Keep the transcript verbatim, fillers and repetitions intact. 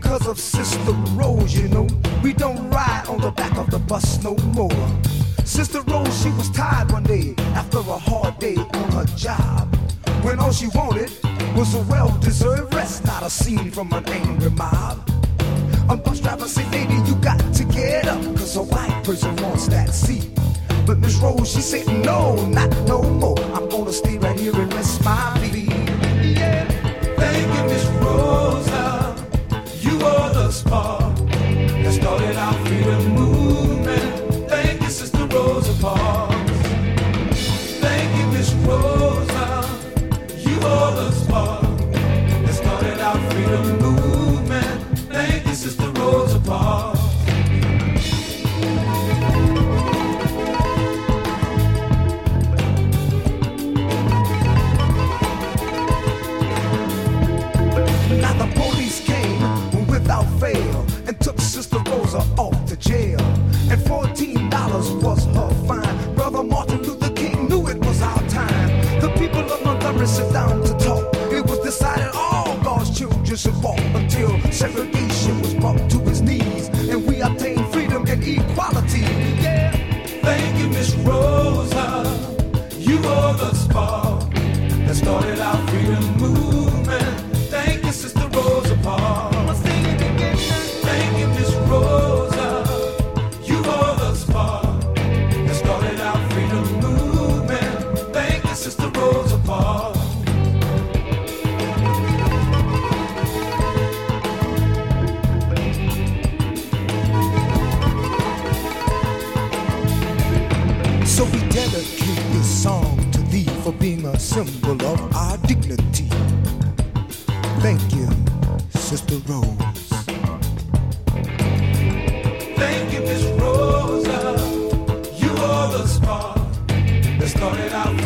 because of Sister Rose, you know. We don't ride on the back of the bus no more. Sister Rose, she was tired one day after a hard day on her job, when all she wanted was a well-deserved rest, not a scene from an angry mob. A bus driver said, lady, you got to get up, cause a white person wants that seat. But Miss Rose, she said, no, not no more. I'm gonna stay right here and rest my feet. Yeah. Thank you, Miss Rosa. You are the spark that started our freedom movement. Thank you, Sister Rosa Parks. Thank you, Miss Rosa. You are the spark that started our freedom movement. Thank you, Sister Rosa Parks. Now the police came without fail and took Sister Rosa off to jail. And fourteen dollars was her fine. Brother Martin Luther King knew it was our time. The people of Montgomery sit down to talk. It was decided all God's children should walk until segregation was brought to its knees and we obtained freedom and equality. Yeah. Thank you, Miss Rosa. You are the spark that started our freedom movement. Thank you, Sister Rosa Parks. Thank you, Miss Rosa. You are the spark that started our freedom movement. Thank you, Sister Rosa Parks. So we dedicate this song to thee for being a symbol of our dignity. Thank you, Sister Rose. Thank you, Miss Rosa. You are the spark that started our